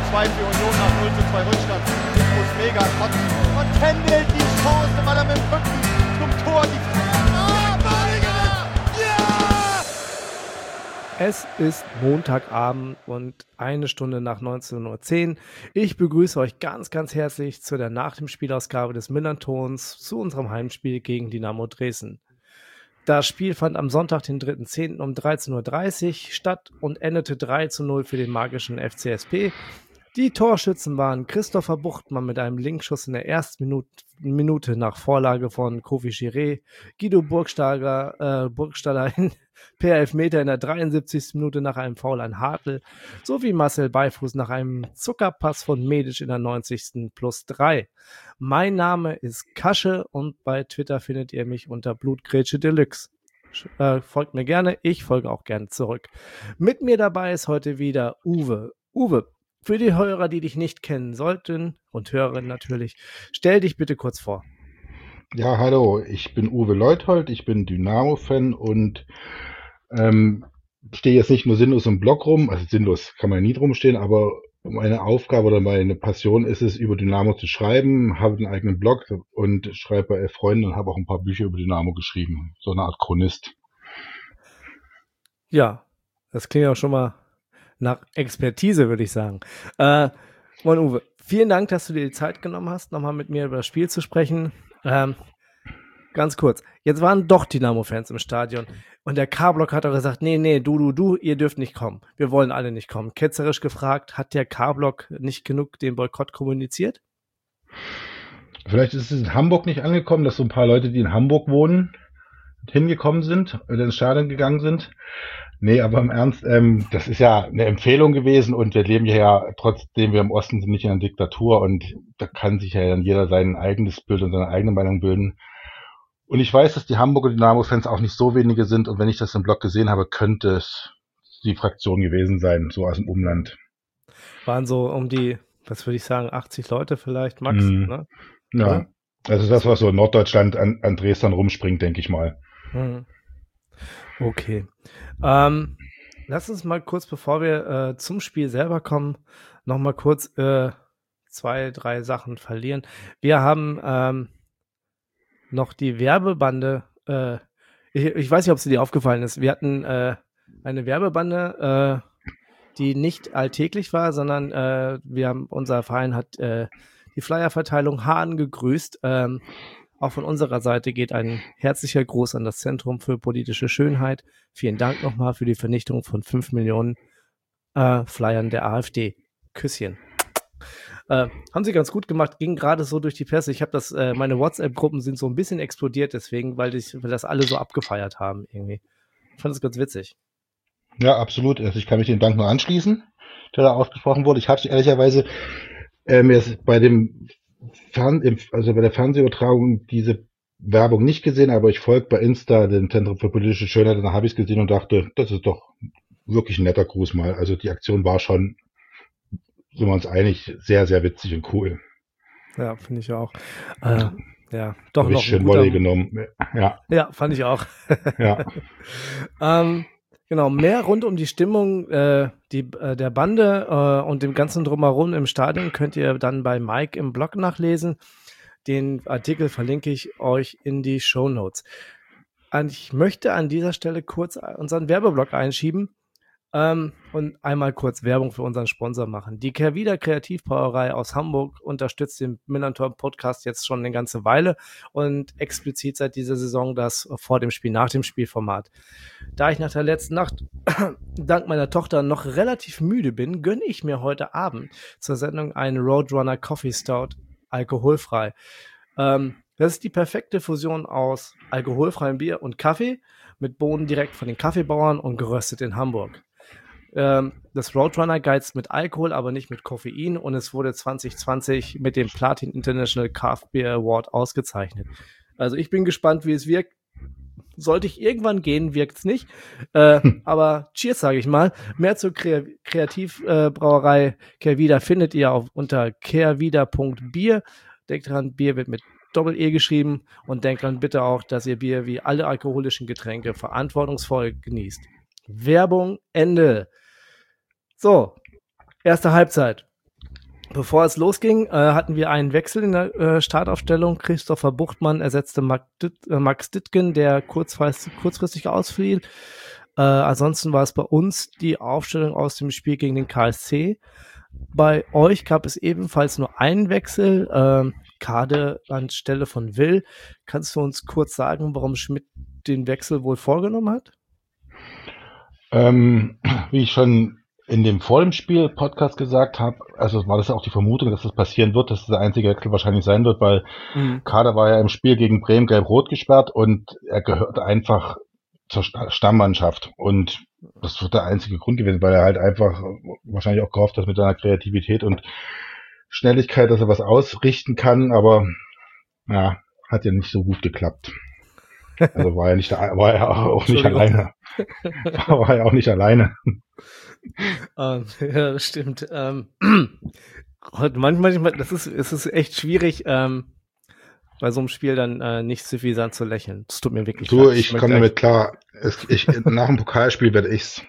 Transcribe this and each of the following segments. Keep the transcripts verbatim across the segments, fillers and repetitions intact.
zwei für Union nach null zu zwei Rückstand. Ich muss mega kotzen. Und Kendall die Chance, weil er mit dem Rücken zum Tor die Ah, Balinger! Ja! Es ist Montagabend und eine Stunde nach neunzehn Uhr zehn. Ich begrüße euch ganz, ganz herzlich zu der Nach dem Spielausgabe des Millern-Tons zu unserem Heimspiel gegen Dynamo Dresden. Das Spiel fand am Sonntag, den dritten zehnten um dreizehn Uhr dreißig statt und endete drei zu null für den magischen F C S P. Die Torschützen waren Christopher Buchtmann mit einem Linkschuss in der ersten Minute, Minute nach Vorlage von Kofi Chiré, Guido Burgstaller, äh, Burgstaller in, per Elfmeter in der dreiundsiebzigsten Minute nach einem Foul an Hartl, sowie Marcel Beifuß nach einem Zuckerpass von Medic in der neunzigsten plus drei. Mein Name ist Kasche und bei Twitter findet ihr mich unter Blutgrätsche Deluxe. Äh, folgt mir gerne, ich folge auch gerne zurück. Mit mir dabei ist heute wieder Uwe. Uwe, für die Hörer, die dich nicht kennen sollten und Hörerinnen natürlich, stell dich bitte kurz vor. Ja, hallo, ich bin Uwe Leuthold, ich bin Dynamo-Fan und ähm, stehe jetzt nicht nur sinnlos im Blog rum, also sinnlos kann man nie drum stehen, aber meine Aufgabe oder meine Passion ist es, über Dynamo zu schreiben, habe einen eigenen Blog und schreibe bei Elf Freunden und habe auch ein paar Bücher über Dynamo geschrieben, so eine Art Chronist. Ja, das klingt auch schon mal nach Expertise, würde ich sagen. Äh, Moin Uwe, vielen Dank, dass du dir die Zeit genommen hast, nochmal mit mir über das Spiel zu sprechen. Ähm, ganz kurz, jetzt waren doch Dynamo-Fans im Stadion und der K-Block hat auch gesagt, nee, nee, du, du, du, ihr dürft nicht kommen. Wir wollen alle nicht kommen. Ketzerisch gefragt, hat der K-Block nicht genug den Boykott kommuniziert? Vielleicht ist es in Hamburg nicht angekommen, dass so ein paar Leute, die in Hamburg wohnen, hingekommen sind oder ins Stadion gegangen sind. Nee, aber im Ernst, ähm, das ist ja eine Empfehlung gewesen und wir leben ja, trotzdem wir im Osten sind, nicht in einer Diktatur und da kann sich ja dann jeder sein eigenes Bild und seine eigene Meinung bilden. Und ich weiß, dass die Hamburger Dynamo-Fans auch nicht so wenige sind und wenn ich das im Blog gesehen habe, könnte es die Fraktion gewesen sein, so aus dem Umland. Waren so um die, was würde ich sagen, achtzig Leute vielleicht, max, mm, ne? Ja, Oder? also das, was so in Norddeutschland an, an Dresden rumspringt, denke ich mal. Mhm. Okay. Ähm, lass uns mal kurz, bevor wir äh, zum Spiel selber kommen, noch mal kurz äh, zwei, drei Sachen verlieren. Wir haben ähm, noch die Werbebande, äh, ich, ich weiß nicht, ob es dir aufgefallen ist, wir hatten äh, eine Werbebande, äh, die nicht alltäglich war, sondern äh, wir haben, unser Verein hat äh, die Flyerverteilung Hahn gegrüßt. Ähm, Auch von unserer Seite geht ein herzlicher Gruß an das Zentrum für politische Schönheit. Vielen Dank nochmal für die Vernichtung von fünf Millionen äh, Flyern der AfD. Küsschen. Äh, haben sie ganz gut gemacht, ging gerade so durch die Presse. Ich habe das, äh, meine WhatsApp-Gruppen sind so ein bisschen explodiert deswegen, weil, ich, weil das alle so abgefeiert haben irgendwie. Ich fand das ganz witzig. Ja, absolut. Also ich kann mich dem Dank nur anschließen, der da ausgesprochen wurde. Ich habe ehrlicherweise äh, mir bei dem Fern also bei der Fernsehübertragung diese Werbung nicht gesehen, aber ich folge bei Insta dem Zentrum für politische Schönheit und da habe ich es gesehen und dachte, das ist doch wirklich ein netter Gruß mal. Also die Aktion war schon, sind wir uns einig, sehr, sehr witzig und cool. Ja, finde ich auch. Äh, ja, doch Hab noch ich schön ein guter... Volley genommen. Ja, Ja, fand ich auch. ja. ähm, genau, mehr rund um die Stimmung äh, die, äh, der Bande äh, und dem ganzen Drumherum im Stadion könnt ihr dann bei Mike im Blog nachlesen. Den Artikel verlinke ich euch in die Shownotes. Und ich möchte an dieser Stelle kurz unseren Werbeblock einschieben ähm, und einmal kurz Werbung für unseren Sponsor machen. Die Kehrwieder Kreativbrauerei aus Hamburg unterstützt den Millern-Tor-Podcast jetzt schon eine ganze Weile und explizit seit dieser Saison das vor dem Spiel, nach dem Spielformat. Da ich nach der letzten Nacht dank meiner Tochter noch relativ müde bin, gönne ich mir heute Abend zur Sendung einen Roadrunner Coffee Stout alkoholfrei. Ähm, das ist die perfekte Fusion aus alkoholfreiem Bier und Kaffee mit Bohnen direkt von den Kaffeebauern und geröstet in Hamburg. Ähm, das Roadrunner geizt mit Alkohol, aber nicht mit Koffein und es wurde zwanzig zwanzig mit dem Platin International Craft Beer Award ausgezeichnet. Also ich bin gespannt, wie es wirkt. Sollte ich irgendwann gehen, wirkt's nicht. Äh, aber Cheers, sage ich mal. Mehr zur Kre- Kreativbrauerei äh, Kehrwieder findet ihr auf, unter kehrwieder punkt bier. Denkt dran, Bier wird mit Doppel-E geschrieben und denkt dran bitte auch, dass ihr Bier wie alle alkoholischen Getränke verantwortungsvoll genießt. Werbung, Ende. So, erste Halbzeit. Bevor es losging, äh, hatten wir einen Wechsel in der äh, Startaufstellung. Christopher Buchtmann ersetzte Mark Ditt, äh, Max Dittgen, der kurzfristig, kurzfristig ausfiel. Äh, ansonsten war es bei uns die Aufstellung aus dem Spiel gegen den K S C. Bei euch gab es ebenfalls nur einen Wechsel, äh, Kade anstelle von Will. Kannst du uns kurz sagen, warum Schmidt den Wechsel wohl vorgenommen hat? Ähm, wie ich schon in dem vor dem Spiel Podcast gesagt habe, also war das ja auch die Vermutung, dass das passieren wird, dass das der einzige Wechsel wahrscheinlich sein wird, weil mhm. Kader war ja im Spiel gegen Bremen gelb-rot gesperrt und er gehört einfach zur Stammmannschaft und das wird der einzige Grund gewesen, weil er halt einfach wahrscheinlich auch gehofft hat mit seiner Kreativität und Schnelligkeit, dass er was ausrichten kann, aber ja, hat ja nicht so gut geklappt. Also war er nicht, war er auch nicht alleine. War er auch nicht alleine. Ähm, ja, das stimmt. Ähm, manchmal, das ist, es ist echt schwierig, ähm, bei so einem Spiel dann äh, nicht suffisant zu lächeln. Das tut mir wirklich leid. Du, ich komme damit klar. Es, ich, nach dem Pokalspiel werde ich's.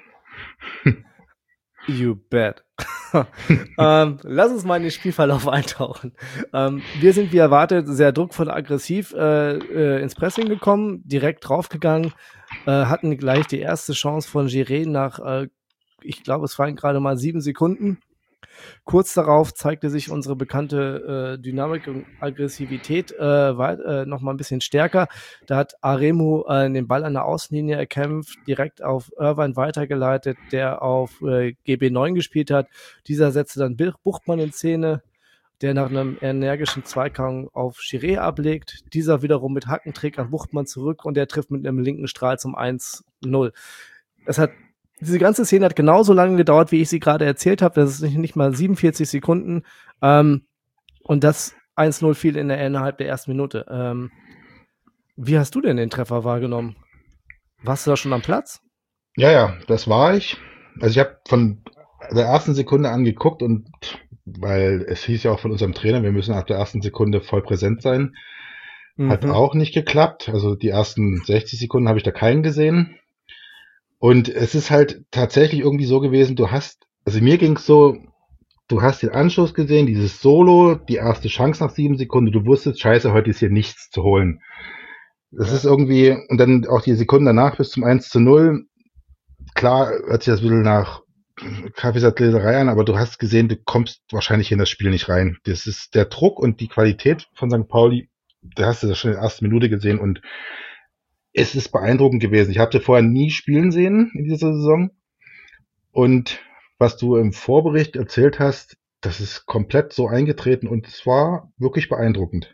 You bet. ähm, lass uns mal in den Spielverlauf eintauchen. Ähm, wir sind wie erwartet sehr druckvoll aggressiv äh, äh, ins Pressing gekommen, direkt draufgegangen, äh, hatten gleich die erste Chance von Giré nach, äh, ich glaube, es waren gerade mal sieben Sekunden. Kurz darauf zeigte sich unsere bekannte äh, Dynamik und Aggressivität äh, äh, noch mal ein bisschen stärker. Da hat Aremu äh, den Ball an der Außenlinie erkämpft, direkt auf Irvine weitergeleitet, der auf äh, G B neun gespielt hat. Dieser setzte dann Buchtmann in Szene, der nach einem energischen Zweikampf auf Giré ablegt. Dieser wiederum mit Hackentrick an Buchtmann zurück und der trifft mit einem linken Strahl zum eins null. Es hat Diese ganze Szene hat genauso lange gedauert, wie ich sie gerade erzählt habe. Das ist nicht, nicht mal siebenundvierzig Sekunden. Ähm, und das eins null fiel in der, innerhalb der ersten Minute. Ähm, wie hast du denn den Treffer wahrgenommen? Warst du da schon am Platz? Ja, ja, das war ich. Also ich habe von der ersten Sekunde an geguckt und weil es hieß ja auch von unserem Trainer, wir müssen ab der ersten Sekunde voll präsent sein. Mhm. Hat auch nicht geklappt. Also die ersten sechzig Sekunden habe ich da keinen gesehen. Und es ist halt tatsächlich irgendwie so gewesen, du hast, also mir ging's so, du hast den Anschluss gesehen, dieses Solo, die erste Chance nach sieben Sekunden, du wusstest, scheiße, heute ist hier nichts zu holen. Das ja. ist irgendwie, und dann auch die Sekunden danach bis zum eins zu null, klar hört sich das ein bisschen nach Kaffeesatzleserei an, aber du hast gesehen, du kommst wahrscheinlich in das Spiel nicht rein. Das ist der Druck und die Qualität von Sankt Pauli, da hast du das schon in der ersten Minute gesehen und es ist beeindruckend gewesen. Ich habe sie vorher nie spielen sehen in dieser Saison. Und was du im Vorbericht erzählt hast, das ist komplett so eingetreten und es war wirklich beeindruckend.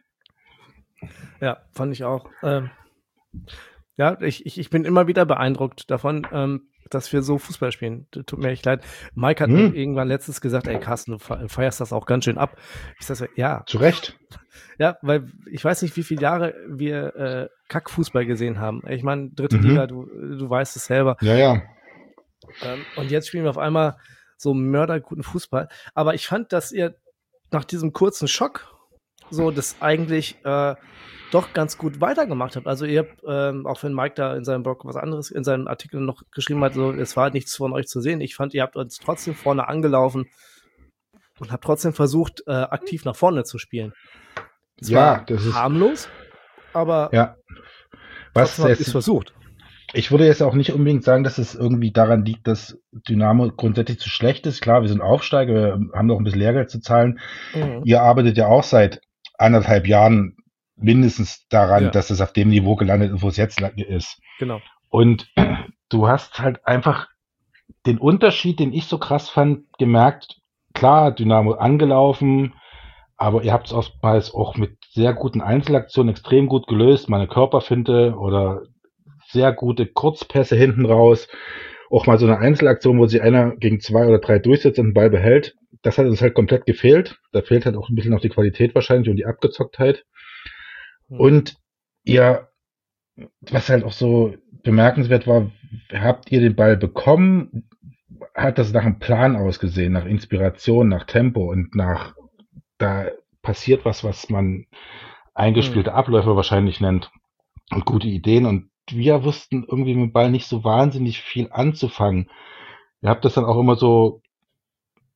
Ja, fand ich auch. Ähm, ja, ich, ich, ich bin immer wieder beeindruckt davon, ähm, dass wir so Fußball spielen. Tut mir echt leid. Mike hat hm. mir irgendwann letztens gesagt, ey Carsten, du feierst das auch ganz schön ab. Ich sag so, ja. Zu Recht. Ja, weil ich weiß nicht, wie viele Jahre wir äh, Kackfußball gesehen haben. Ich meine, dritte Mhm. Liga, du, du weißt es selber. Ja, ja. Ähm, und jetzt spielen wir auf einmal so mörderguten Fußball. Aber ich fand, dass ihr nach diesem kurzen Schock so das eigentlich äh, doch ganz gut weitergemacht habt. Also ihr habt, ähm, auch wenn Mike da in seinem Blog was anderes, in seinem Artikel noch geschrieben hat, so es war nichts von euch zu sehen. Ich fand, ihr habt uns trotzdem vorne angelaufen und habt trotzdem versucht, äh, aktiv nach vorne zu spielen. Es Ja, war das ist- harmlos, aber Ja. Was trotzdem habt ihr es jetzt, versucht. ich würde jetzt auch nicht unbedingt sagen, dass es irgendwie daran liegt, dass Dynamo grundsätzlich zu schlecht ist. Klar, wir sind Aufsteiger, wir haben noch ein bisschen Lehrgeld zu zahlen. Mhm. Ihr arbeitet ja auch seit anderthalb Jahren mindestens daran, Ja. dass es auf dem Niveau gelandet ist, wo es jetzt ist. Genau. Und du hast halt einfach den Unterschied, den ich so krass fand, gemerkt. Klar, Dynamo angelaufen, aber ihr habt es oftmals auch mit sehr guten Einzelaktionen extrem gut gelöst. Meine Körperfinte oder sehr gute Kurzpässe hinten raus. Auch mal so eine Einzelaktion, wo sich einer gegen zwei oder drei durchsetzt und den Ball behält. Das hat uns halt komplett gefehlt. Da fehlt halt auch ein bisschen noch die Qualität wahrscheinlich und die Abgezocktheit. Mhm. Und ihr, was halt auch so bemerkenswert war, habt ihr den Ball bekommen, hat das nach einem Plan ausgesehen, nach Inspiration, nach Tempo und nach, da passiert was, was man eingespielte Abläufe wahrscheinlich nennt und gute Ideen und wir wussten irgendwie mit dem Ball nicht so wahnsinnig viel anzufangen. Ihr habt das dann auch immer so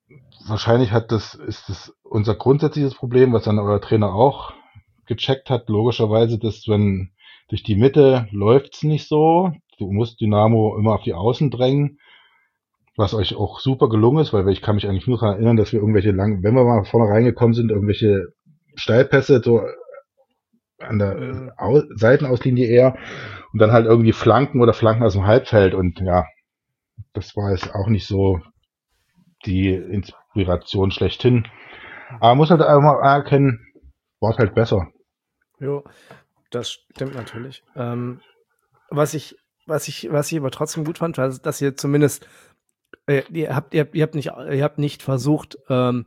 wahrscheinlich hat das, ist das unser grundsätzliches Problem, was dann euer Trainer auch gecheckt hat, logischerweise, dass wenn durch die Mitte läuft's nicht so, du musst Dynamo immer auf die Außen drängen, was euch auch super gelungen ist, weil ich kann mich eigentlich nur daran erinnern, dass wir irgendwelche langen, wenn wir mal vorne reingekommen sind, irgendwelche Steilpässe so an der Mhm. Au Seitenauslinie eher und dann halt irgendwie Flanken oder Flanken aus dem Halbfeld und ja, das war jetzt auch nicht so die Inspiration schlechthin. Aber man muss halt einmal erkennen, war es halt besser. Jo, das stimmt natürlich. Ähm, was ich, was ich, was ich aber trotzdem gut fand, war, dass ihr zumindest, äh, ihr habt, ihr habt, ihr habt nicht, ihr habt nicht versucht, ähm,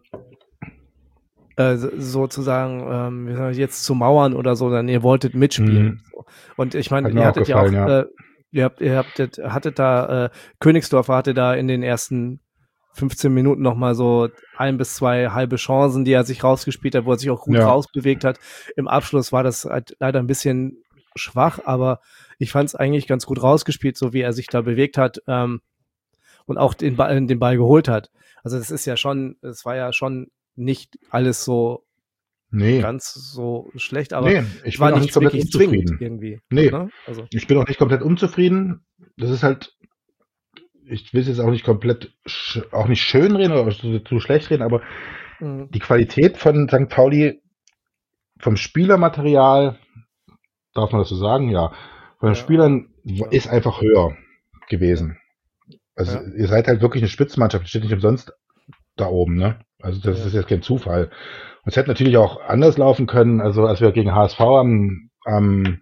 äh, so- sozusagen, ähm, wie soll ich, jetzt zu mauern oder so, sondern ihr wolltet mitspielen. Mhm. So. Und ich meine, Hat mir ihr auch hattet ja auch, gefallen, ja. äh, ihr habt, ihr habtet, hattet da, äh, Königsdorfer hatte da in den ersten fünfzehn Minuten noch mal so ein bis zwei halbe Chancen, die er sich rausgespielt hat, wo er sich auch gut Ja. rausbewegt hat. Im Abschluss war das halt leider ein bisschen schwach, aber ich fand es eigentlich ganz gut rausgespielt, so wie er sich da bewegt hat, ähm, und auch den Ball, den Ball geholt hat. Also das ist ja schon, es war ja schon nicht alles so Nee. ganz so schlecht, aber Nee, ich es war bin auch nichts nicht komplett wirklich zwingend unzufrieden. irgendwie. Nee, Ne? Also, ich bin auch nicht komplett unzufrieden. Das ist halt, ich will es jetzt auch nicht komplett, sch auch nicht schön reden oder zu, zu schlecht reden, aber mh, die Qualität von Sankt Pauli vom Spielermaterial, darf man das so sagen? Ja. Von den ja, Spielern ja, ist einfach höher gewesen. Also ja, ihr seid halt wirklich eine Spitzenmannschaft, steht nicht umsonst da oben, ne? Also das ja. ist jetzt kein Zufall. Und es hätte natürlich auch anders laufen können. Also als wir gegen H S V am, am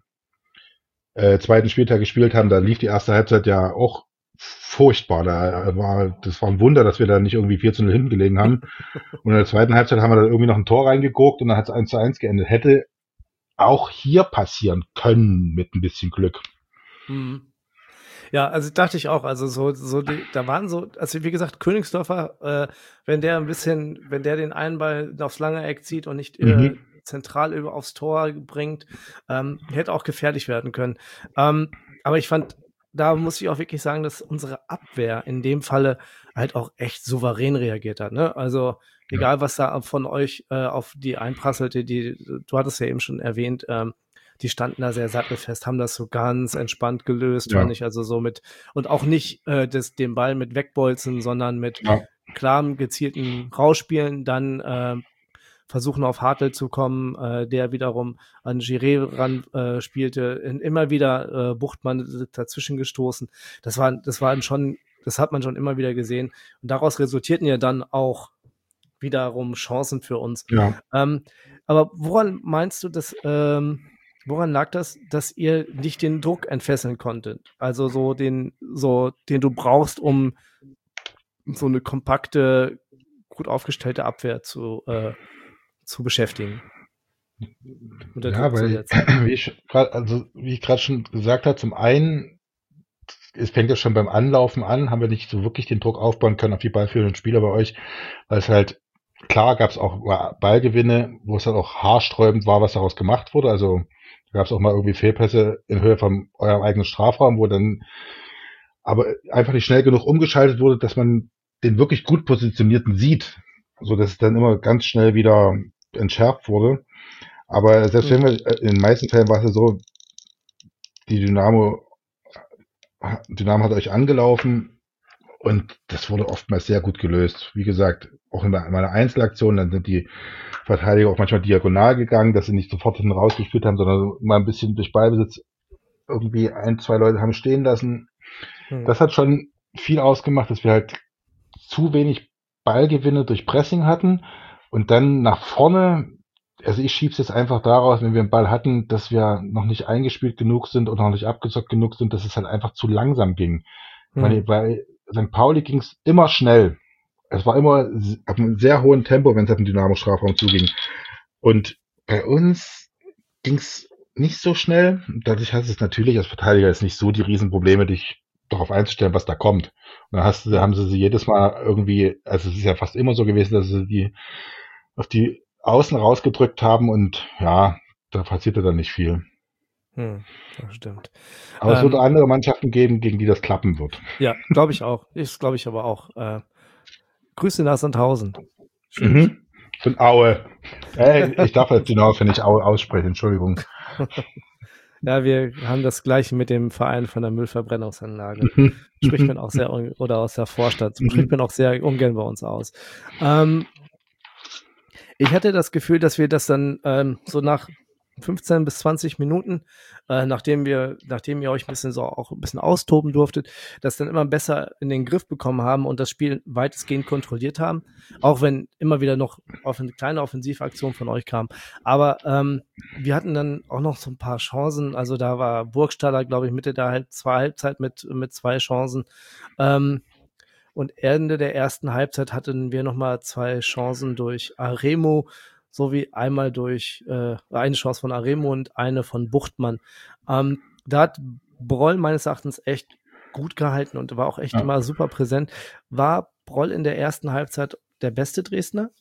äh, zweiten Spieltag gespielt haben, da lief die erste Halbzeit ja auch furchtbar. Da war, das war ein Wunder, dass wir da nicht irgendwie vier zu null hinten gelegen haben. Und in der zweiten Halbzeit haben wir da irgendwie noch ein Tor reingeguckt und dann hat es eins zu eins geendet. Hätte auch hier passieren können mit ein bisschen Glück. Mhm. Ja, also dachte ich auch, also so, so die, da waren so, also wie gesagt, Königsdorfer, äh, wenn der ein bisschen, wenn der den einen Ball aufs lange Eck zieht und nicht äh, Mhm. zentral über aufs Tor bringt, ähm, hätte auch gefährlich werden können. Ähm, aber ich fand, da muss ich auch wirklich sagen, dass unsere Abwehr in dem Falle halt auch echt souverän reagiert hat. Ne? Also Ja. egal, was da von euch äh, auf die einprasselte, die, du hattest ja eben schon erwähnt, ähm, die standen da sehr sattelfest, haben das so ganz entspannt gelöst, Ja. fand ich. Also so mit, und auch nicht äh, das, den Ball mit wegbolzen, sondern mit Ja. klarem, gezielten Rausspielen, dann äh, versuchen auf Hartl zu kommen, äh, der wiederum an Giré ran äh, spielte, in, immer wieder äh, Buchtmann dazwischen gestoßen. Das war, das war schon, das hat man schon immer wieder gesehen. Und daraus resultierten ja dann auch wiederum Chancen für uns. Ja. Ähm, aber woran meinst du, dass ähm, woran lag das, dass ihr nicht den Druck entfesseln konntet? Also so den, so den du brauchst, um so eine kompakte, gut aufgestellte Abwehr zu äh, zu beschäftigen, unter Ja, Druck zu weil, setzen. wie ich gerade, also wie ich gerade schon gesagt habe, zum einen, es fängt ja schon beim Anlaufen an, haben wir nicht so wirklich den Druck aufbauen können auf die ballführenden Spieler bei euch, weil es halt, klar gab es auch Ballgewinne, wo es dann auch haarsträubend war, was daraus gemacht wurde. Also gab es auch mal irgendwie Fehlpässe in Höhe von eurem eigenen Strafraum, wo dann aber einfach nicht schnell genug umgeschaltet wurde, dass man den wirklich gut positionierten sieht, so dass es dann immer ganz schnell wieder entschärft wurde. Aber selbst wenn wir, in den meisten Fällen war es ja so, die Dynamo, Dynamo hat euch angelaufen und das wurde oftmals sehr gut gelöst. Wie gesagt, auch in meiner Einzelaktion, dann sind die Verteidiger auch manchmal diagonal gegangen, dass sie nicht sofort hinten rausgespielt haben, sondern mal ein bisschen durch Ballbesitz irgendwie ein, zwei Leute haben stehen lassen. Hm. Das hat schon viel ausgemacht, dass wir halt zu wenig Ballgewinne durch Pressing hatten und dann nach vorne, also ich schieb's jetzt einfach daraus, wenn wir einen Ball hatten, dass wir noch nicht eingespielt genug sind und noch nicht abgezockt genug sind, dass es halt einfach zu langsam ging. Hm. Weil bei Sankt Pauli ging's immer schnell. Es war immer auf einem sehr hohen Tempo, wenn es auf den Dynamo-Strafraum zuging. Und bei uns ging's nicht so schnell. Dadurch hast es natürlich als Verteidiger jetzt nicht so die Riesenprobleme, dich darauf einzustellen, was da kommt. Und dann hast du, haben sie sie jedes Mal irgendwie, also es ist ja fast immer so gewesen, dass sie die auf die Außen rausgedrückt haben und ja, da passierte dann nicht viel. Hm, das stimmt. Aber es wird Ähm, andere Mannschaften geben, gegen die das klappen wird. Ja, glaube ich auch. Ist, glaube ich, aber auch. Äh, Grüße nach Sandhausen. Mhm. Von Aue. Äh, ich darf jetzt genau nicht Aue aussprechen, Entschuldigung. Ja, wir haben das Gleiche mit dem Verein von der Müllverbrennungsanlage. Spricht man auch sehr, un- oder aus der Vorstadt, spricht man auch sehr ungern bei uns aus. Ähm, ich hatte das Gefühl, dass wir das dann ähm, so nach fünfzehn bis zwanzig Minuten, äh, nachdem wir, nachdem ihr euch ein bisschen so auch ein bisschen austoben durftet, das dann immer besser in den Griff bekommen haben und das Spiel weitestgehend kontrolliert haben, auch wenn immer wieder noch auf eine kleine Offensivaktion von euch kam. Aber ähm, wir hatten dann auch noch so ein paar Chancen, also da war Burgstaller, glaube ich, Mitte der Halb zwei Halbzeit mit, mit zwei Chancen. Ähm, und Ende der ersten Halbzeit hatten wir nochmal zwei Chancen durch Aremo, sowie einmal durch äh, eine Chance von Aremo und eine von Buchtmann. Ähm, da hat Broll meines Erachtens echt gut gehalten und war auch echt Ja. immer super präsent. War Broll in der ersten Halbzeit der beste Dresdner?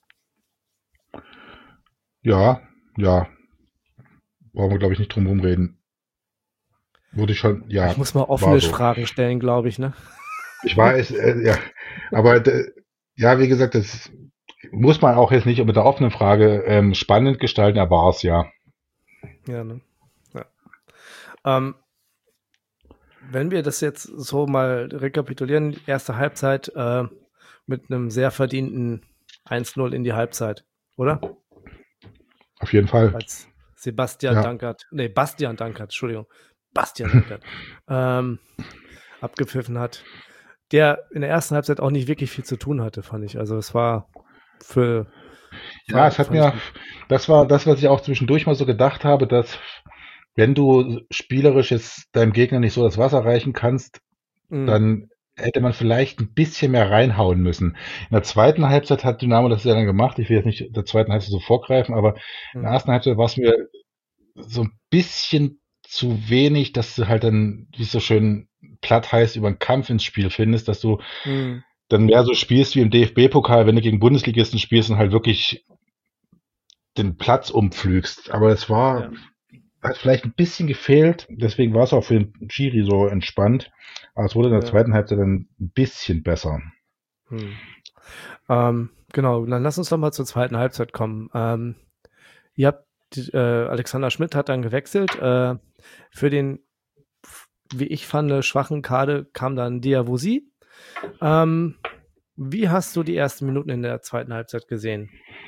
Ja, ja. Brauchen wir, glaube ich, nicht drum herum reden. Wurde ich schon, ja. Ich muss mal war offene so. Fragen stellen, glaube ich, ne? Ich weiß, äh, ja. Aber äh, ja, wie gesagt, das muss man auch jetzt nicht mit der offenen Frage ähm, spannend gestalten, er war es, ja. Ja, ne? Ja. Ähm, wenn wir das jetzt so mal rekapitulieren, erste Halbzeit äh, mit einem sehr verdienten eins null in die Halbzeit, oder? Auf jeden Fall. Als Sebastian Ja. Dankert, nee, Bastian Dankert, Entschuldigung, Bastian Dankert, ähm, abgepfiffen hat, der in der ersten Halbzeit auch nicht wirklich viel zu tun hatte, fand ich. Also es war für... Ja, war- es hat fand mir, ich- das war das, was ich auch zwischendurch mal so gedacht habe, dass wenn du spielerisch jetzt deinem Gegner nicht so das Wasser reichen kannst, Mm, dann hätte man vielleicht ein bisschen mehr reinhauen müssen. In der zweiten Halbzeit hat Dynamo das ja dann gemacht. Ich will jetzt nicht der zweiten Halbzeit so vorgreifen, aber in der mm, ersten Halbzeit war es mir so ein bisschen zu wenig, dass du halt dann, wie es so schön platt heißt, über einen Kampf ins Spiel findest, dass du mm, dann mehr so spielst wie im D F B-Pokal, wenn du gegen Bundesligisten spielst und halt wirklich den Platz umpflügst. Aber es war, ja. hat vielleicht ein bisschen gefehlt, deswegen war es auch für den Schiri so entspannt. Aber es wurde in der Ja. zweiten Halbzeit dann ein bisschen besser. Hm. Ähm, genau, dann lass uns doch mal zur zweiten Halbzeit kommen. Ähm, ihr habt, die, äh, Alexander Schmidt hat dann gewechselt. Äh, für den, wie ich fand, schwachen Kader kam dann Diawusi. Ähm, wie hast du die ersten Minuten in der zweiten Halbzeit gesehen?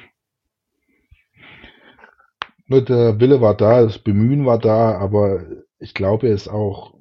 Nur der Wille war da, das Bemühen war da, aber ich glaube, es auch,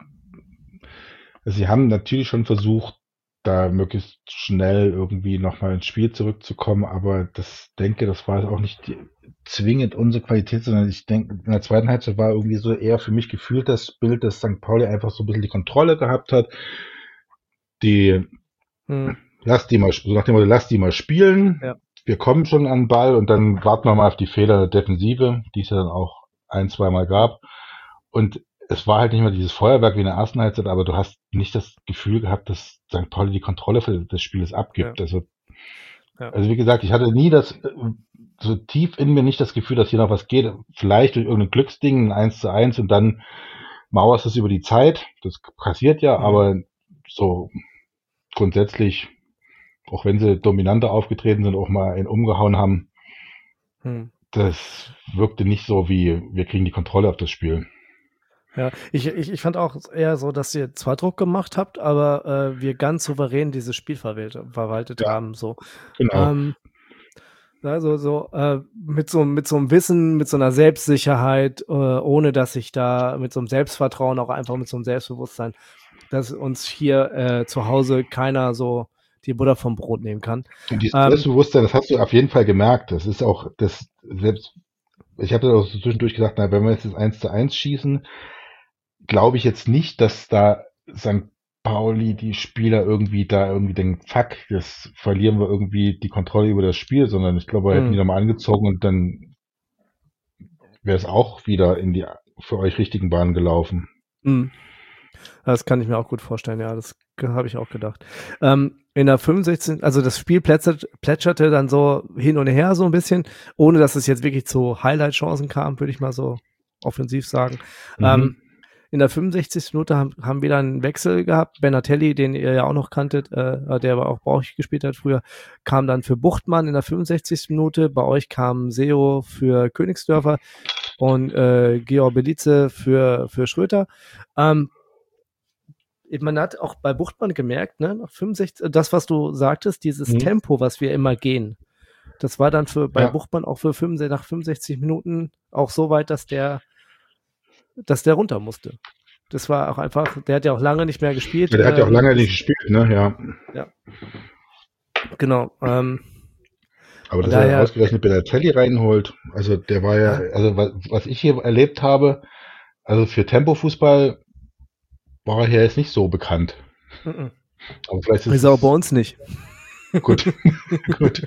sie haben natürlich schon versucht, da möglichst schnell irgendwie nochmal ins Spiel zurückzukommen, aber das denke, das war auch nicht die, zwingend unsere Qualität, sondern ich denke, in der zweiten Halbzeit war irgendwie so eher für mich gefühlt das Bild, dass Sankt Pauli einfach so ein bisschen die Kontrolle gehabt hat. Die, Hm. lass die mal, so nach dem Motto, lass die mal spielen. Ja. Wir kommen schon an den Ball und dann warten wir mal auf die Fehler der Defensive, die es ja dann auch ein, zweimal gab. Und es war halt nicht mehr dieses Feuerwerk wie in der ersten Halbzeit, aber du hast nicht das Gefühl gehabt, dass Sankt Pauli die Kontrolle für des Spieles abgibt. Ja. Also, Ja. also wie gesagt, ich hatte nie das, äh, so tief in mir nicht das Gefühl, dass hier noch was geht. Vielleicht durch irgendein Glücksding, ein eins zu eins und dann mauerst du es über die Zeit. Das passiert ja, Mhm. aber so grundsätzlich, auch wenn sie dominanter aufgetreten sind, auch mal einen umgehauen haben, Hm. das wirkte nicht so wie, wir kriegen die Kontrolle auf das Spiel. Ja, ich, ich, ich fand auch eher so, dass ihr zwar Druck gemacht habt, aber äh, wir ganz souverän dieses Spiel verwaltet, verwaltet Ja. haben. So. Genau. Ähm, also so äh, mit so mit so einem Wissen, mit so einer Selbstsicherheit, äh, ohne dass ich da mit so einem Selbstvertrauen, auch einfach mit so einem Selbstbewusstsein, dass uns hier äh, zu Hause keiner so die Butter vom Brot nehmen kann. Und dieses Ähm, Selbstbewusstsein, das hast du auf jeden Fall gemerkt. Das ist auch das selbst. Ich habe auch so zwischendurch gesagt, na, wenn wir jetzt das eins zu eins schießen, glaube ich jetzt nicht, dass da Sankt Pauli die Spieler irgendwie da irgendwie denken, fuck, das verlieren wir irgendwie die Kontrolle über das Spiel, sondern ich glaube, wir hätten Mhm. die nochmal angezogen und dann wäre es auch wieder in die für euch richtigen Bahnen gelaufen. Mhm. Das kann ich mir auch gut vorstellen, ja, das habe ich auch gedacht. Ähm, in der fünfundsechzigsten Also das Spiel plätschert, plätscherte dann so hin und her so ein bisschen, ohne dass es jetzt wirklich zu Highlight-Chancen kam, würde ich mal so offensiv sagen. Mhm. Ähm, in der fünfundsechzigsten Minute haben, haben wir dann einen Wechsel gehabt. Benatelli, den ihr ja auch noch kanntet, äh, der aber auch bei euch gespielt hat früher, kam dann für Buchtmann in der fünfundsechzigsten Minute. Bei euch kam Seo für Königsdörfer und äh, Georg Belize für, für Schröter. Ähm, man hat auch bei Buchtmann gemerkt, ne, nach fünfundsechzig, das, was du sagtest, dieses Mhm. Tempo, was wir immer gehen, das war dann für bei Ja. Buchtmann auch für fünfundsechzig, nach fünfundsechzig Minuten auch so weit, dass der, dass der runter musste. Das war auch einfach, der hat ja auch lange nicht mehr gespielt. Ja, der hat ja auch ähm, lange nicht gespielt, ne? Ja. Genau. Ähm, Aber dass daher- er ausgerechnet Benatelli reinholt, also der war ja, also was, was ich hier erlebt habe, also für Tempofußball war er hier jetzt nicht so bekannt. mhm. Aber vielleicht ist ist auch bei uns nicht. gut. Gut.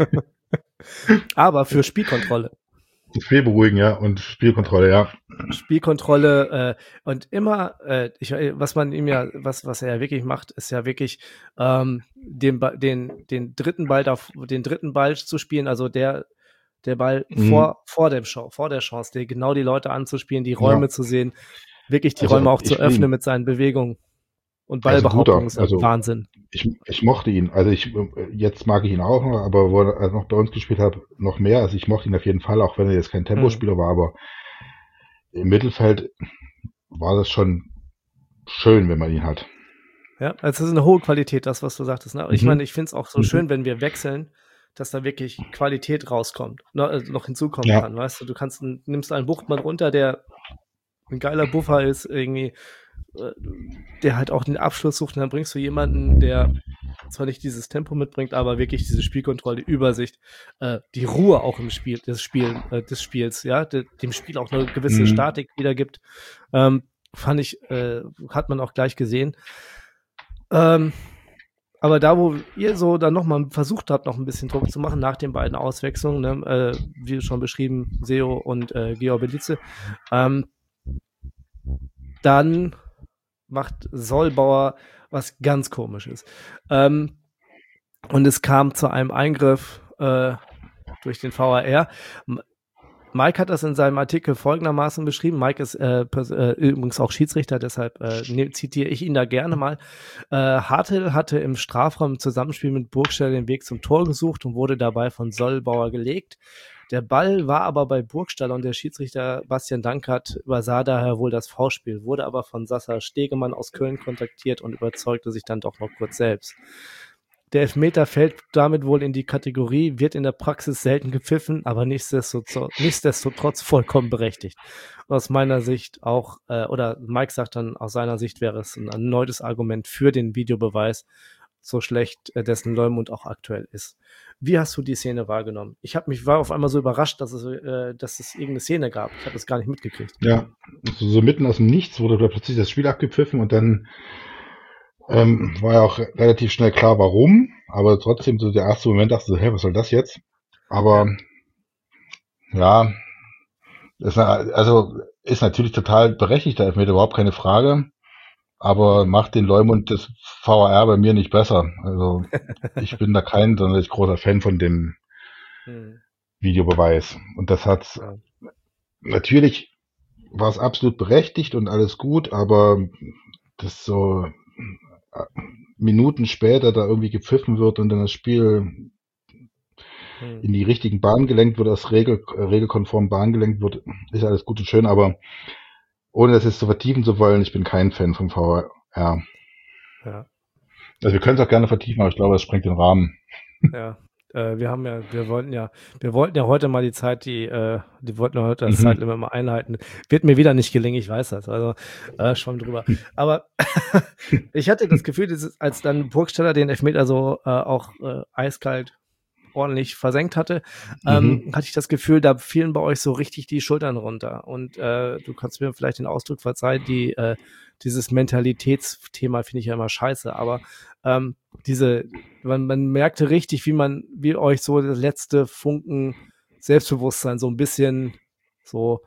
Aber für Spielkontrolle. Spiel beruhigen, ja, und Spielkontrolle, ja. Spielkontrolle äh, und immer, äh, ich, was man ihm ja, was, was er ja wirklich macht, ist ja wirklich ähm, den, Ba- den, den dritten Ball, da, den dritten Ball zu spielen, also der, der Ball Mhm. vor, vor dem Show, vor der Chance, die, genau die Leute anzuspielen, die Räume Ja. zu sehen, wirklich die Also Räume auch ich zu bin- öffnen mit seinen Bewegungen. Und Also Ballbehauptung guter, ist ein also- Wahnsinn. Ich, ich mochte ihn, also ich, jetzt mag ich ihn auch noch, aber wo er noch bei uns gespielt hat, noch mehr. Also ich mochte ihn auf jeden Fall, auch wenn er jetzt kein Tempospieler war, aber im Mittelfeld war das schon schön, wenn man ihn hat. Ja, also das ist eine hohe Qualität, das, was du sagtest. Ne? Ich Mhm. meine, ich finde es auch so Mhm. schön, wenn wir wechseln, dass da wirklich Qualität rauskommt, ne, also noch hinzukommen Ja. kann. Weißt du, du kannst einen, nimmst einen Buchtmann runter, der ein geiler Buffer ist, irgendwie, äh, der halt auch den Abschluss sucht, und dann bringst du jemanden, der zwar nicht dieses Tempo mitbringt, aber wirklich diese Spielkontrolle, die Übersicht, äh, die Ruhe auch im Spiel, des, Spiel, äh, des Spiels, ja, de, dem Spiel auch eine gewisse Mhm. Statik wiedergibt. Ähm, fand ich, äh, hat man auch gleich gesehen. Ähm, aber da, wo ihr so dann nochmal versucht habt, noch ein bisschen Druck zu machen nach den beiden Auswechslungen, ne, äh, wie schon beschrieben, Seo und äh, Georg Belize, ähm, dann macht Sollbauer was ganz Komisches. Ähm, und es kam zu einem Eingriff äh, durch den V A R. M- Mike hat das in seinem Artikel folgendermaßen beschrieben. Mike ist äh, pers- äh, übrigens auch Schiedsrichter, deshalb äh, ne, zitiere ich ihn da gerne mal. Äh, Hartl hatte im Strafraum im Zusammenspiel mit Burgstaller den Weg zum Tor gesucht und wurde dabei von Sollbauer gelegt. Der Ball war aber bei Burgstaller und der Schiedsrichter Bastian Dankert übersah daher wohl das Foulspiel, wurde aber von Sascha Stegemann aus Köln kontaktiert und überzeugte sich dann doch noch kurz selbst. Der Elfmeter fällt damit wohl in die Kategorie, wird in der Praxis selten gepfiffen, aber nichtsdestotrotz, nichtsdestotrotz vollkommen berechtigt. Und aus meiner Sicht auch, äh, oder Mike sagt dann, aus seiner Sicht wäre es ein erneutes Argument für den Videobeweis, so schlecht äh, dessen Leumund auch aktuell ist. Wie hast du die Szene wahrgenommen? Ich habe mich war auf einmal so überrascht, dass es, äh, dass es irgendeine Szene gab. Ich habe das gar nicht mitgekriegt. Ja, so, so mitten aus dem Nichts wurde da plötzlich das Spiel abgepfiffen und dann ähm, war ja auch relativ schnell klar, warum, aber trotzdem so der erste Moment dachte so, hä, was soll das jetzt? Aber ja, ist, na- also ist natürlich total berechtigt, da Elfmeter, überhaupt keine Frage, aber macht den Leumund des V A R bei mir nicht besser. Also ich bin da kein sonderlich großer Fan von dem Hm. Videobeweis. Und das hat Ja. natürlich war es absolut berechtigt und alles gut, aber das so äh, Minuten später da irgendwie gepfiffen wird und dann das Spiel Hm. in die richtigen Bahnen gelenkt wird, aus regel, äh, regelkonformen Bahnen gelenkt wird, ist alles gut und schön, aber ohne das jetzt zu vertiefen zu wollen, ich bin kein Fan vom V A R. Ja. Also wir können es auch gerne vertiefen, aber ich glaube, es sprengt den Rahmen. Ja, äh, wir haben ja, wir wollten ja, wir wollten ja heute mal die Zeit, die, äh, die wollten ja heute das Mhm. Zeitlimit mal einhalten. Wird mir wieder nicht gelingen, ich weiß das. Also äh, schwamm drüber. Aber ich hatte das Gefühl, dieses, als dann Burgstaller den Elfmeter so äh, auch äh, eiskalt ordentlich versenkt hatte, ähm, Mhm. hatte ich das Gefühl, da fielen bei euch so richtig die Schultern runter. Und äh, du kannst mir vielleicht den Ausdruck verzeihen, die, äh, dieses Mentalitätsthema finde ich ja immer scheiße, aber ähm, diese, man, man merkte richtig, wie man, wie euch so das letzte Funken Selbstbewusstsein so ein bisschen so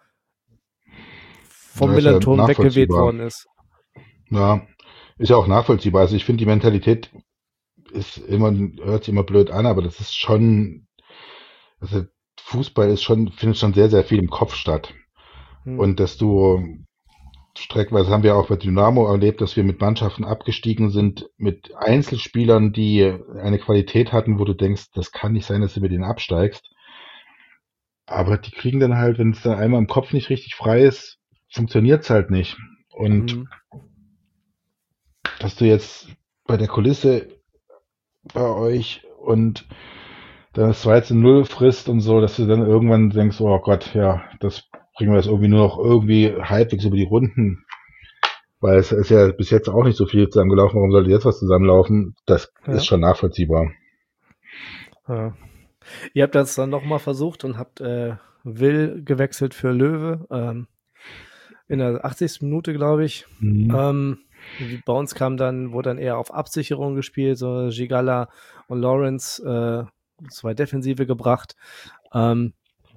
vom Ja, ist ja Millanton weggeweht nachvollziehbar. worden ist. Ja, ist ja auch nachvollziehbar. Also ich finde, die Mentalität ist immer, hört sich immer blöd an, aber das ist schon, also Fußball ist schon, findet schon sehr, sehr viel im Kopf statt. Hm. Und dass du streckenweise haben wir auch bei Dynamo erlebt, dass wir mit Mannschaften abgestiegen sind, mit Einzelspielern, die eine Qualität hatten, wo du denkst, das kann nicht sein, dass du mit denen absteigst. Aber die kriegen dann halt, wenn es dann einmal im Kopf nicht richtig frei ist, funktioniert es halt nicht. Und Mhm. dass du jetzt bei der Kulisse bei euch und dann das zwei zu null frisst und so, dass du dann irgendwann denkst, oh Gott, ja, das bringen wir jetzt irgendwie nur noch irgendwie halbwegs über die Runden, weil es ist ja bis jetzt auch nicht so viel zusammengelaufen, warum sollte jetzt was zusammenlaufen? Das Ja. ist schon nachvollziehbar. Ja. Ihr habt das dann nochmal versucht und habt äh, Will gewechselt für Löwe ähm, in der achtzigsten Minute, glaube ich. Mhm. Ähm, bei uns kam dann, wurde dann eher auf Absicherung gespielt, so Gigala und Lawrence, äh, zwei Defensive gebracht. Ähm,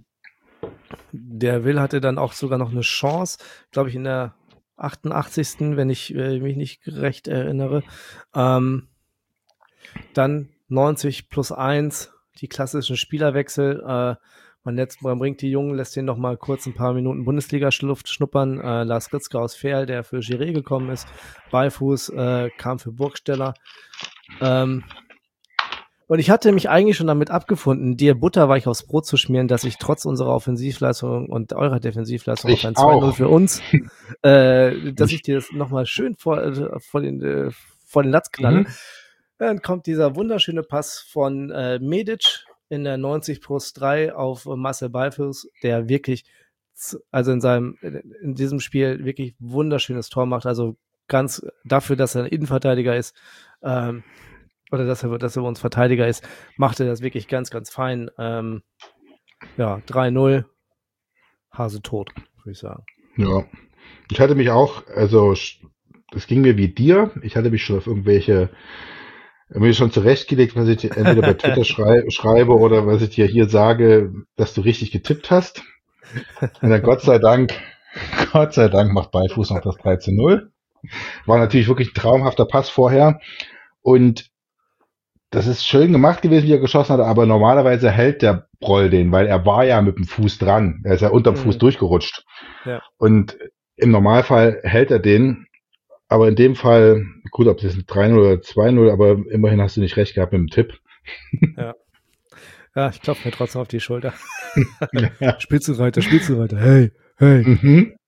der Will hatte dann auch sogar noch eine Chance, glaube ich, in der achtundachtzigsten, wenn ich äh, mich nicht recht erinnere. Ähm, dann neunzig plus eins, die klassischen Spielerwechsel. Äh, man, lässt, man bringt die Jungen, lässt den noch mal kurz ein paar Minuten Bundesliga-Luft schnuppern. Äh, Lars Ritzke aus Verl, der für Giré gekommen ist. Beifuß äh, kam für Burgsteller. Ähm, und ich hatte mich eigentlich schon damit abgefunden, dir Butter weich aufs Brot zu schmieren, dass ich trotz unserer Offensivleistung und eurer Defensivleistung Ich auf ein zwei null auch. für uns, äh, dass Ich- ich dir das nochmal schön vor, äh, vor, den, äh, vor den Latz knalle. Mhm. Dann kommt dieser wunderschöne Pass von äh, Medic in der neunzig plus drei auf äh, Marcel Beifuß, der wirklich, z- also in seinem, in diesem Spiel wirklich wunderschönes Tor macht. Also ganz dafür, dass er ein Innenverteidiger ist, ähm, oder dass er, dass er bei uns Verteidiger ist, macht er das wirklich ganz, ganz fein. Ähm, ja, drei null, Hase tot, würde ich sagen. Ja. Ich hatte mich auch, also es ging mir wie dir. Ich hatte mich schon auf irgendwelche, mir schon zurechtgelegt, was ich dir entweder bei Twitter schrei schreibe oder was ich dir hier sage, dass du richtig getippt hast. Und dann Gott sei Dank, Gott sei Dank macht Beifuß noch das drei zu null. War natürlich wirklich ein traumhafter Pass vorher. Und das ist schön gemacht gewesen, wie er geschossen hat, aber normalerweise hält der Broll den, weil er war ja mit dem Fuß dran. Er ist ja unterm Mhm. Fuß durchgerutscht. Ja. Und im Normalfall hält er den. Aber in dem Fall, gut, ob das ein drei null oder zwei null, aber immerhin hast du nicht recht gehabt mit dem Tipp. Ja. Ja, ich klopfe mir trotzdem auf die Schulter. Ja. Spitzenreiter, Spitzenreiter, hey, hey. Mhm.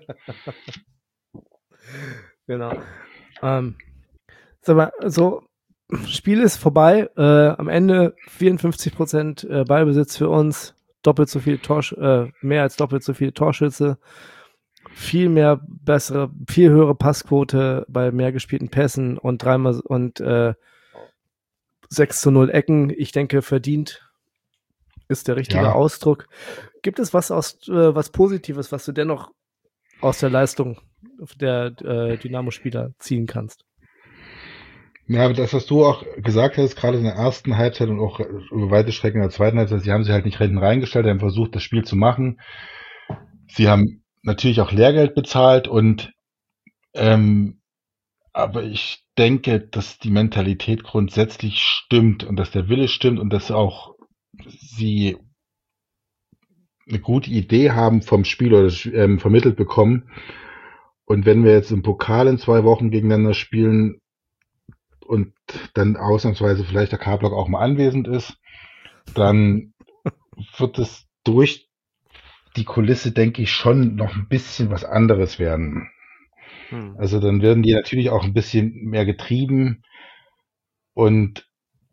Genau. Ähm, sag mal, so, Spiel ist vorbei. Äh, am Ende vierundfünfzig Prozent äh, Ballbesitz für uns, doppelt so viel Torsch äh, mehr als doppelt so viele Torschütze, viel mehr bessere, viel höhere Passquote bei mehr gespielten Pässen und dreimal und äh, sechs zu null Ecken. Ich denke, verdient ist der richtige Ja. Ausdruck. Gibt es was aus äh, was Positives, was du dennoch aus der Leistung der äh, Dynamo-Spieler ziehen kannst? Ja, aber das, was du auch gesagt hast, gerade in der ersten Halbzeit und auch über weite Strecken in der zweiten Halbzeit, sie haben sich halt nicht hinten reingestellt, haben versucht, das Spiel zu machen. Sie haben natürlich auch Lehrgeld bezahlt und ähm, aber ich denke, dass die Mentalität grundsätzlich stimmt und dass der Wille stimmt und dass auch sie eine gute Idee haben vom Spiel oder ähm, vermittelt bekommen. Und wenn wir jetzt im Pokal in zwei Wochen gegeneinander spielen und dann ausnahmsweise vielleicht der K-Block auch mal anwesend ist, dann wird es durch die Kulisse, denke ich, schon noch ein bisschen was anderes werden. Hm. Also dann werden die natürlich auch ein bisschen mehr getrieben und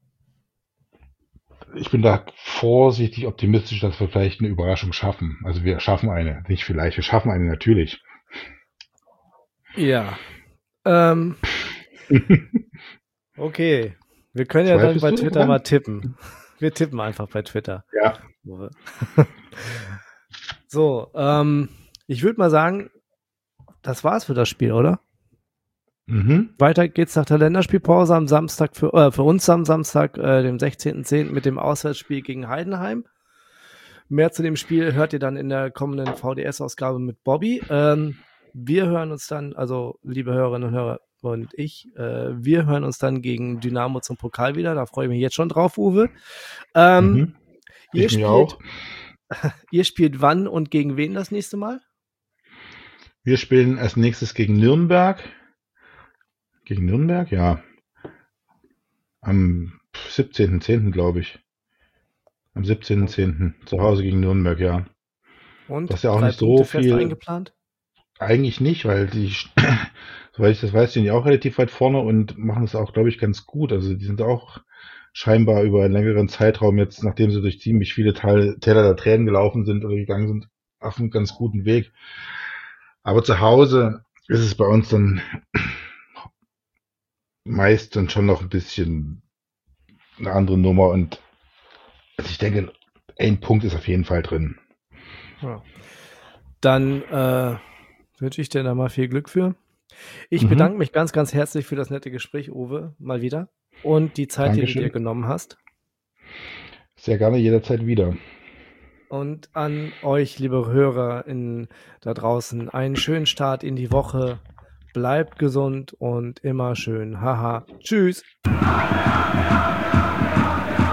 ich bin da vorsichtig optimistisch, dass wir vielleicht eine Überraschung schaffen. Also wir schaffen eine, nicht vielleicht, wir schaffen eine natürlich. Ja. Ähm, okay. Wir können ja dann Zweifelst bei du Twitter daran? mal tippen. Wir tippen einfach bei Twitter. Ja. So, ähm, ich würde mal sagen, das war's für das Spiel, oder? Mhm. Weiter geht's nach der Länderspielpause am Samstag, für, äh, für uns am Samstag, äh, dem sechzehnten zehnten mit dem Auswärtsspiel gegen Heidenheim. Mehr zu dem Spiel hört ihr dann in der kommenden V D S-Ausgabe mit Bobby. Ähm, wir hören uns dann, also liebe Hörerinnen und Hörer und ich, äh, wir hören uns dann gegen Dynamo zum Pokal wieder. Da freue ich mich jetzt schon drauf, Uwe. Ähm, Mhm. ihr, Ich mich spielt, auch. ihr spielt wann und gegen wen das nächste Mal? Wir spielen als nächstes gegen Nürnberg. Gegen Nürnberg, ja. Am siebzehnten zehnten glaube ich. Am siebzehnten zehnten zu Hause gegen Nürnberg, ja. Und? Das ist ja auch drei nicht so Punkte fest viel. eingeplant? Eigentlich nicht, weil die, soweit ich das weiß, sind die auch relativ weit vorne und machen es auch, glaube ich, ganz gut. Also die sind auch scheinbar über einen längeren Zeitraum jetzt, nachdem sie durch ziemlich viele Teile, Täler der Tränen gelaufen sind oder gegangen sind, auf einem ganz guten Weg. Aber zu Hause ist es bei uns dann meist dann schon noch ein bisschen eine andere Nummer und also ich denke, ein Punkt ist auf jeden Fall drin. Ja. Dann äh, wünsche ich dir da mal viel Glück für. Ich Mhm. bedanke mich ganz, ganz herzlich für das nette Gespräch, Uwe, mal wieder. Und die Zeit, die du Dankeschön. dir genommen hast. Sehr gerne jederzeit wieder. Und an euch, liebe Hörer in, da draußen, einen schönen Start in die Woche. Bleibt gesund und immer schön. Haha. Tschüss.